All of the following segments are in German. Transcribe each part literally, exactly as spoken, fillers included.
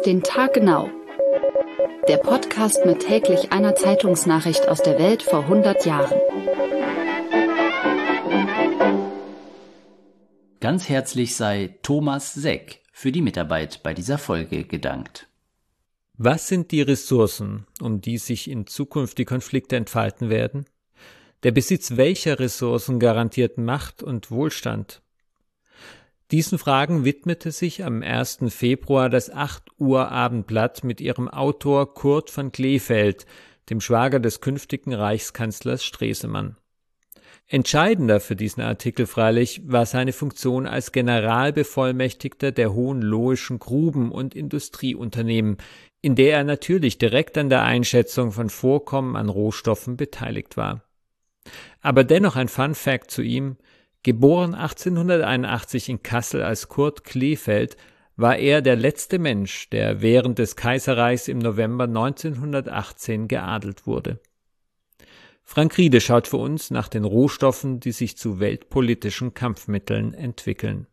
Auf den Tag genau. Der Podcast mit täglich einer Zeitungsnachricht aus der Welt vor hundert Jahren. Ganz herzlich sei Thomas Seck für die Mitarbeit bei dieser Folge gedankt. Was sind die Ressourcen, um die sich in Zukunft die Konflikte entfalten werden? Der Besitz welcher Ressourcen garantiert Macht und Wohlstand? Diesen Fragen widmete sich am ersten Februar das acht Uhr Abendblatt mit ihrem Autor Kurt von Kleefeld, dem Schwager des künftigen Reichskanzlers Stresemann. Entscheidender für diesen Artikel freilich war seine Funktion als Generalbevollmächtigter der Hohenlohischen Gruben- und Industrieunternehmen, in der er natürlich direkt an der Einschätzung von Vorkommen an Rohstoffen beteiligt war. Aber dennoch ein Fun Fact zu ihm: Geboren achtzehnhunderteinundachtzig in Kassel als Kurt Kleefeld, war er der letzte Mensch, der während des Kaiserreichs im November neunzehnhundertachtzehn geadelt wurde. Frank Riede schaut für uns nach den Rohstoffen, die sich zu weltpolitischen Kampfmitteln entwickeln.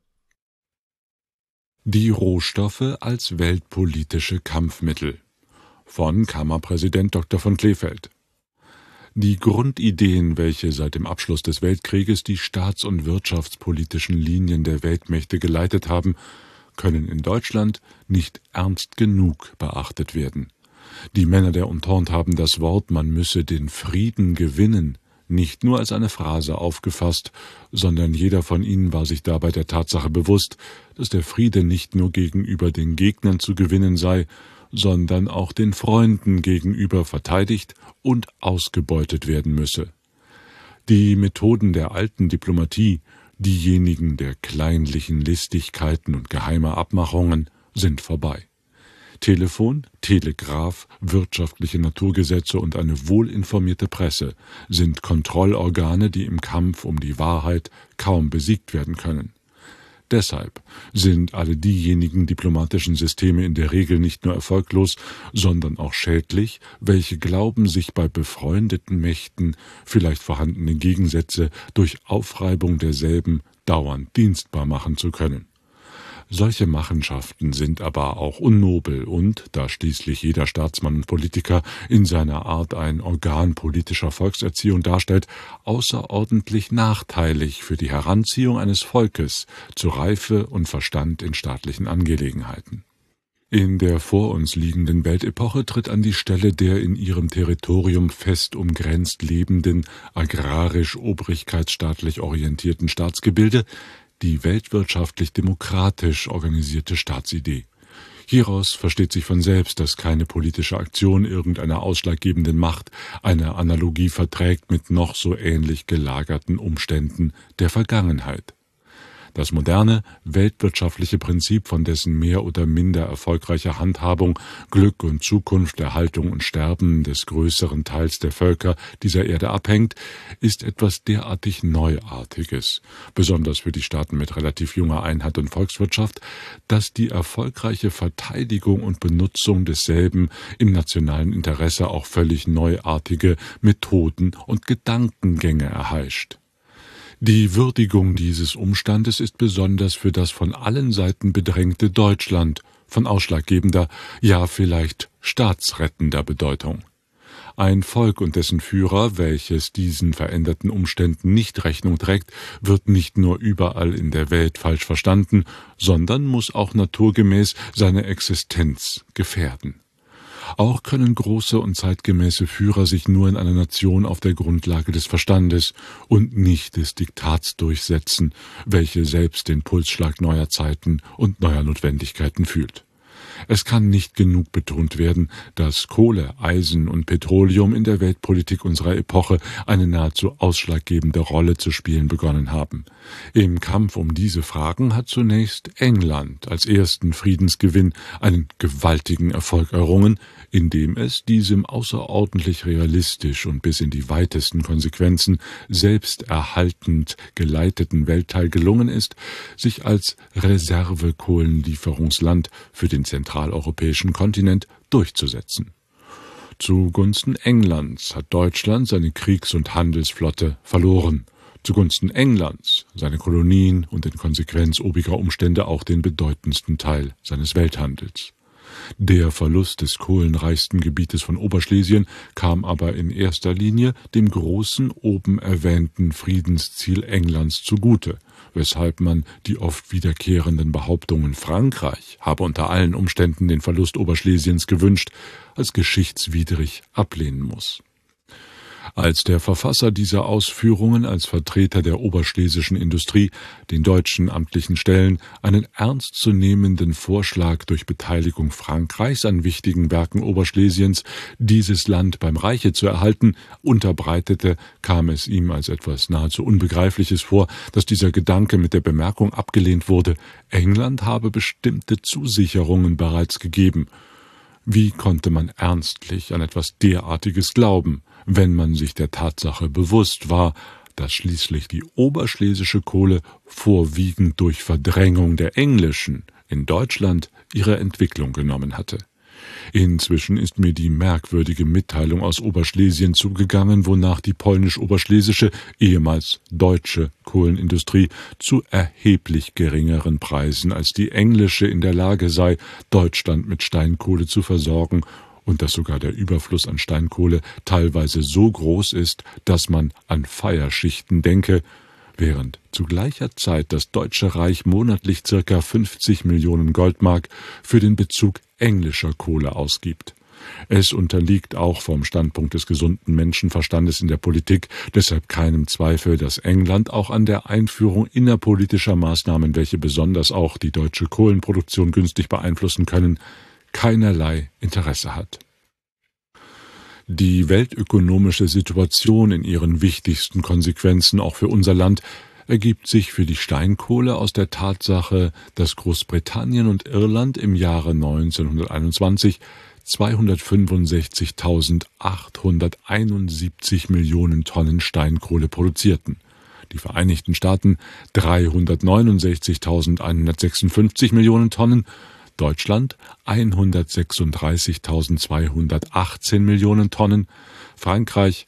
Die Rohstoffe als weltpolitische Kampfmittel von Kammerpräsident Doktor von Kleefeld. Die Grundideen, welche seit dem Abschluss des Weltkrieges die staats- und wirtschaftspolitischen Linien der Weltmächte geleitet haben, können in Deutschland nicht ernst genug beachtet werden. Die Männer der Entente haben das Wort, man müsse den Frieden gewinnen, nicht nur als eine Phrase aufgefasst, sondern jeder von ihnen war sich dabei der Tatsache bewusst, dass der Friede nicht nur gegenüber den Gegnern zu gewinnen sei, sondern auch den Freunden gegenüber verteidigt und ausgebeutet werden müsse. Die Methoden der alten Diplomatie, diejenigen der kleinlichen Listigkeiten und geheimer Abmachungen, sind vorbei. Telefon, Telegraph, wirtschaftliche Naturgesetze und eine wohlinformierte Presse sind Kontrollorgane, die im Kampf um die Wahrheit kaum besiegt werden können. Deshalb sind alle diejenigen diplomatischen Systeme in der Regel nicht nur erfolglos, sondern auch schädlich, welche glauben, sich bei befreundeten Mächten vielleicht vorhandene Gegensätze durch Aufreibung derselben dauernd dienstbar machen zu können. Solche Machenschaften sind aber auch unnobel und, da schließlich jeder Staatsmann und Politiker in seiner Art ein Organ politischer Volkserziehung darstellt, außerordentlich nachteilig für die Heranziehung eines Volkes zu Reife und Verstand in staatlichen Angelegenheiten. In der vor uns liegenden Weltepoche tritt an die Stelle der in ihrem Territorium fest umgrenzt lebenden, agrarisch-obrigkeitsstaatlich orientierten Staatsgebilde die weltwirtschaftlich demokratisch organisierte Staatsidee. Hieraus versteht sich von selbst, dass keine politische Aktion irgendeiner ausschlaggebenden Macht eine Analogie verträgt mit noch so ähnlich gelagerten Umständen der Vergangenheit. Das moderne, weltwirtschaftliche Prinzip, von dessen mehr oder minder erfolgreicher Handhabung Glück und Zukunft, Erhaltung und Sterben des größeren Teils der Völker dieser Erde abhängt, ist etwas derartig Neuartiges, besonders für die Staaten mit relativ junger Einheit und Volkswirtschaft, dass die erfolgreiche Verteidigung und Benutzung desselben im nationalen Interesse auch völlig neuartige Methoden und Gedankengänge erheischt. Die Würdigung dieses Umstandes ist besonders für das von allen Seiten bedrängte Deutschland von ausschlaggebender, ja vielleicht staatsrettender Bedeutung. Ein Volk und dessen Führer, welches diesen veränderten Umständen nicht Rechnung trägt, wird nicht nur überall in der Welt falsch verstanden, sondern muss auch naturgemäß seine Existenz gefährden. Auch können große und zeitgemäße Führer sich nur in einer Nation auf der Grundlage des Verstandes und nicht des Diktats durchsetzen, welche selbst den Pulsschlag neuer Zeiten und neuer Notwendigkeiten fühlt. Es kann nicht genug betont werden, dass Kohle, Eisen und Petroleum in der Weltpolitik unserer Epoche eine nahezu ausschlaggebende Rolle zu spielen begonnen haben. Im Kampf um diese Fragen hat zunächst England als ersten Friedensgewinn einen gewaltigen Erfolg errungen, indem es diesem außerordentlich realistisch und bis in die weitesten Konsequenzen selbsterhaltend geleiteten Weltteil gelungen ist, sich als Reservekohlenlieferungsland für den zentraleuropäischen Kontinent durchzusetzen. Zugunsten Englands hat Deutschland seine Kriegs- und Handelsflotte verloren. Zugunsten Englands, seine Kolonien und in Konsequenz obiger Umstände auch den bedeutendsten Teil seines Welthandels. Der Verlust des kohlenreichsten Gebietes von Oberschlesien kam aber in erster Linie dem großen oben erwähnten Friedensziel Englands zugute, weshalb man die oft wiederkehrenden Behauptungen, Frankreich habe unter allen Umständen den Verlust Oberschlesiens gewünscht, als geschichtswidrig ablehnen muss. Als der Verfasser dieser Ausführungen als Vertreter der oberschlesischen Industrie den deutschen amtlichen Stellen einen ernstzunehmenden Vorschlag durch Beteiligung Frankreichs an wichtigen Werken Oberschlesiens, dieses Land beim Reiche zu erhalten, unterbreitete, kam es ihm als etwas nahezu Unbegreifliches vor, dass dieser Gedanke mit der Bemerkung abgelehnt wurde, England habe bestimmte Zusicherungen bereits gegeben. Wie konnte man ernstlich an etwas derartiges glauben, wenn man sich der Tatsache bewusst war, dass schließlich die oberschlesische Kohle vorwiegend durch Verdrängung der englischen in Deutschland ihre Entwicklung genommen hatte? Inzwischen ist mir die merkwürdige Mitteilung aus Oberschlesien zugegangen, wonach die polnisch-oberschlesische, ehemals deutsche Kohlenindustrie zu erheblich geringeren Preisen als die englische in der Lage sei, Deutschland mit Steinkohle zu versorgen, und dass sogar der Überfluss an Steinkohle teilweise so groß ist, dass man an Feierschichten denke, während zu gleicher Zeit das Deutsche Reich monatlich circa fünfzig Millionen Goldmark für den Bezug englischer Kohle ausgibt. Es unterliegt auch vom Standpunkt des gesunden Menschenverstandes in der Politik deshalb keinem Zweifel, dass England auch an der Einführung innerpolitischer Maßnahmen, welche besonders auch die deutsche Kohlenproduktion günstig beeinflussen können, keinerlei Interesse hat. Die weltökonomische Situation in ihren wichtigsten Konsequenzen auch für unser Land ergibt sich für die Steinkohle aus der Tatsache, dass Großbritannien und Irland im Jahre neunzehnhunderteinundzwanzig zweihundertfünfundsechzigtausendachthunderteinundsiebzig Millionen Tonnen Steinkohle produzierten, die Vereinigten Staaten dreihundertneunundsechzigtausendeinhundertsechsundfünfzig Millionen Tonnen, Deutschland hundertsechsunddreißigtausendzweihundertachtzehn Millionen Tonnen, Frankreich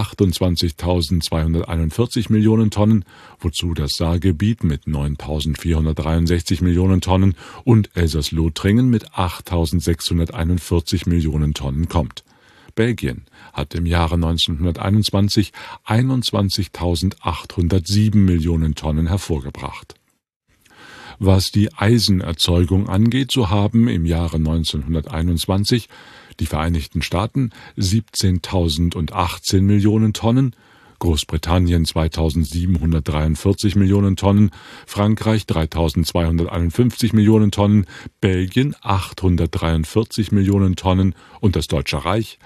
achtundzwanzigtausendzweihunderteinundvierzig Millionen Tonnen, wozu das Saargebiet mit neuntausendvierhundertdreiundsechzig Millionen Tonnen und Elsass-Lothringen mit achttausendsechshunderteinundvierzig Millionen Tonnen kommt. Belgien hat im Jahre neunzehnhunderteinundzwanzig einundzwanzigtausendachthundertsieben Millionen Tonnen hervorgebracht. Was die Eisenerzeugung angeht, so haben im Jahre neunzehnhunderteinundzwanzig die Vereinigten Staaten siebzehntausendachtzehn Millionen Tonnen, Großbritannien zweitausendsiebenhundertdreiundvierzig Millionen Tonnen, Frankreich dreitausendzweihunderteinundfünfzig Millionen Tonnen, Belgien achthundertdreiundvierzig Millionen Tonnen und das Deutsche Reich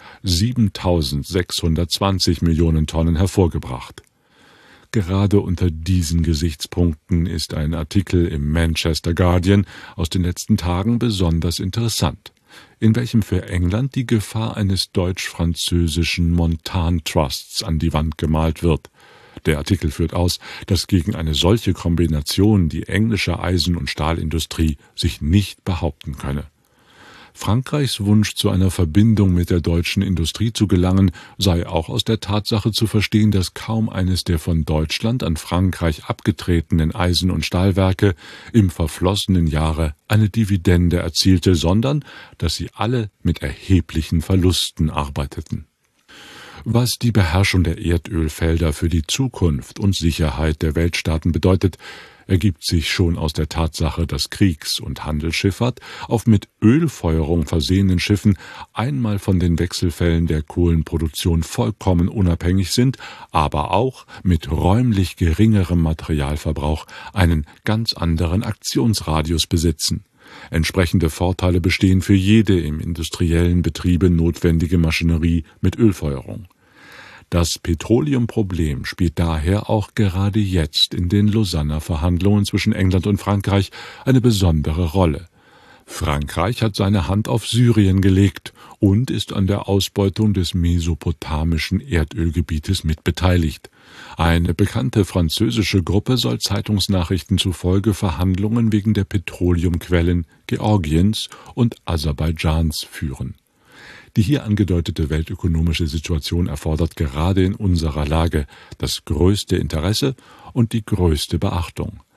siebentausendsechshundertzwanzig Millionen Tonnen hervorgebracht. Gerade unter diesen Gesichtspunkten ist ein Artikel im Manchester Guardian aus den letzten Tagen besonders interessant, in welchem für England die Gefahr eines deutsch-französischen Montan-Trusts an die Wand gemalt wird. Der Artikel führt aus, dass gegen eine solche Kombination die englische Eisen- und Stahlindustrie sich nicht behaupten könne. Frankreichs Wunsch, zu einer Verbindung mit der deutschen Industrie zu gelangen, sei auch aus der Tatsache zu verstehen, dass kaum eines der von Deutschland an Frankreich abgetretenen Eisen- und Stahlwerke im verflossenen Jahre eine Dividende erzielte, sondern dass sie alle mit erheblichen Verlusten arbeiteten. Was die Beherrschung der Erdölfelder für die Zukunft und Sicherheit der Weltstaaten bedeutet, ergibt sich schon aus der Tatsache, dass Kriegs- und Handelsschifffahrt auf mit Ölfeuerung versehenen Schiffen einmal von den Wechselfällen der Kohlenproduktion vollkommen unabhängig sind, aber auch mit räumlich geringerem Materialverbrauch einen ganz anderen Aktionsradius besitzen. Entsprechende Vorteile bestehen für jede im industriellen Betriebe notwendige Maschinerie mit Ölfeuerung. Das Petroleumproblem spielt daher auch gerade jetzt in den Lausanner Verhandlungen zwischen England und Frankreich eine besondere Rolle. Frankreich hat seine Hand auf Syrien gelegt und ist an der Ausbeutung des mesopotamischen Erdölgebietes mitbeteiligt. Eine bekannte französische Gruppe soll Zeitungsnachrichten zufolge Verhandlungen wegen der Petroleumquellen Georgiens und Aserbaidschans führen. Die hier angedeutete weltökonomische Situation erfordert gerade in unserer Lage das größte Interesse und die größte Beachtung.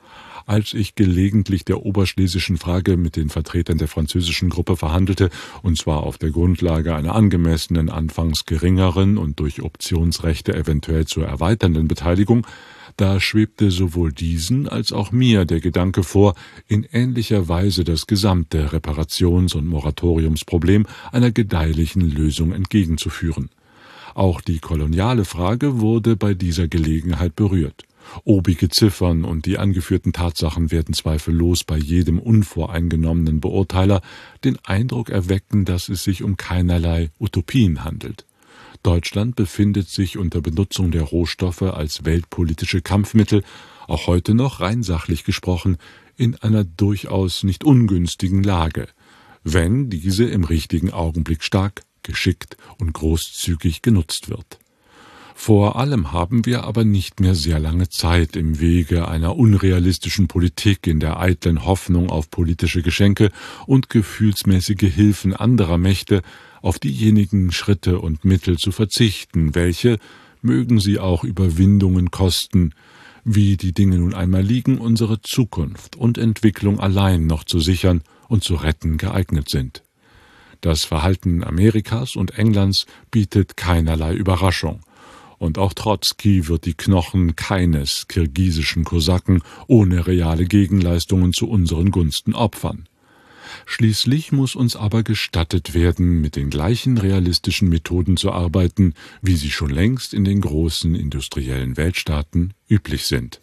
als ich gelegentlich der oberschlesischen Frage mit den Vertretern der französischen Gruppe verhandelte, und zwar auf der Grundlage einer angemessenen, anfangs geringeren und durch Optionsrechte eventuell zu erweiternden Beteiligung, da schwebte sowohl diesen als auch mir der Gedanke vor, in ähnlicher Weise das gesamte Reparations- und Moratoriumsproblem einer gedeihlichen Lösung entgegenzuführen. Auch die koloniale Frage wurde bei dieser Gelegenheit berührt. Obige Ziffern und die angeführten Tatsachen werden zweifellos bei jedem unvoreingenommenen Beurteiler den Eindruck erwecken, dass es sich um keinerlei Utopien handelt. Deutschland befindet sich unter Benutzung der Rohstoffe als weltpolitische Kampfmittel, auch heute noch rein sachlich gesprochen, in einer durchaus nicht ungünstigen Lage, wenn diese im richtigen Augenblick stark, geschickt und großzügig genutzt wird. Vor allem haben wir aber nicht mehr sehr lange Zeit, im Wege einer unrealistischen Politik in der eitlen Hoffnung auf politische Geschenke und gefühlsmäßige Hilfen anderer Mächte auf diejenigen Schritte und Mittel zu verzichten, welche, mögen sie auch Überwindungen kosten, wie die Dinge nun einmal liegen, unsere Zukunft und Entwicklung allein noch zu sichern und zu retten geeignet sind. Das Verhalten Amerikas und Englands bietet keinerlei Überraschung. Und auch Trotzki wird die Knochen keines kirgisischen Kosaken ohne reale Gegenleistungen zu unseren Gunsten opfern. Schließlich muss uns aber gestattet werden, mit den gleichen realistischen Methoden zu arbeiten, wie sie schon längst in den großen industriellen Weltstaaten üblich sind.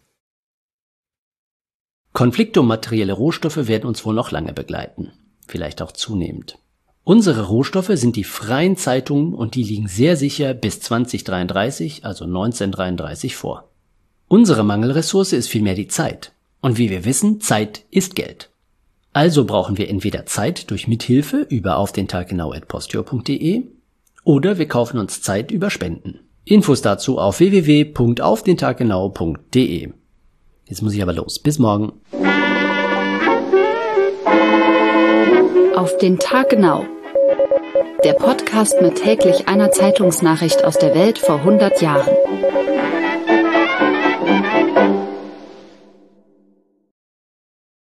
Konflikte um materielle Rohstoffe werden uns wohl noch lange begleiten, vielleicht auch zunehmend. Unsere Rohstoffe sind die freien Zeitungen und die liegen sehr sicher bis zwanzig dreiunddreißig, also neunzehnhundertdreiunddreißig vor. Unsere Mangelressource ist vielmehr die Zeit. Und wie wir wissen, Zeit ist Geld. Also brauchen wir entweder Zeit durch Mithilfe über auf den Tag genau at posteo punkt de oder wir kaufen uns Zeit über Spenden. Infos dazu auf w w w punkt auf den tag genau punkt de. Jetzt muss ich aber los. Bis morgen. Auf den Tag genau. Der Podcast mit täglich einer Zeitungsnachricht aus der Welt vor hundert Jahren.